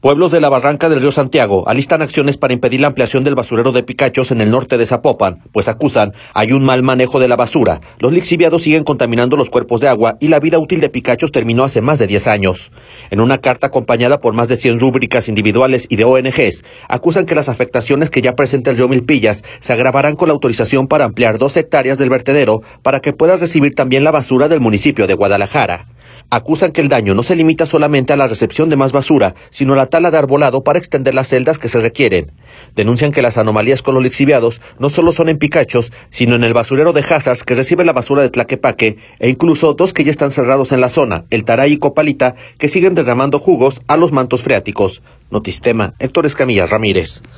Pueblos de la Barranca del Río Santiago alistan acciones para impedir la ampliación del basurero de Picachos en el norte de Zapopan, pues acusan hay un mal manejo de la basura. Los lixiviados siguen contaminando los cuerpos de agua y la vida útil de Picachos terminó hace más de 10 años. En una carta acompañada por más de 100 rúbricas individuales y de ONGs, acusan que las afectaciones que ya presenta el río Milpillas se agravarán con la autorización para ampliar 2 hectáreas del vertedero para que pueda recibir también la basura del municipio de Guadalajara. Acusan que el daño no se limita solamente a la recepción de más basura, sino a la tala de arbolado para extender las celdas que se requieren. Denuncian que las anomalías con los lixiviados no solo son en Picachos, sino en el basurero de Hazards que recibe la basura de Tlaquepaque e incluso 2 que ya están cerrados en la zona, el Taray y Copalita, que siguen derramando jugos a los mantos freáticos. Notistema, Héctor Escamilla Ramírez.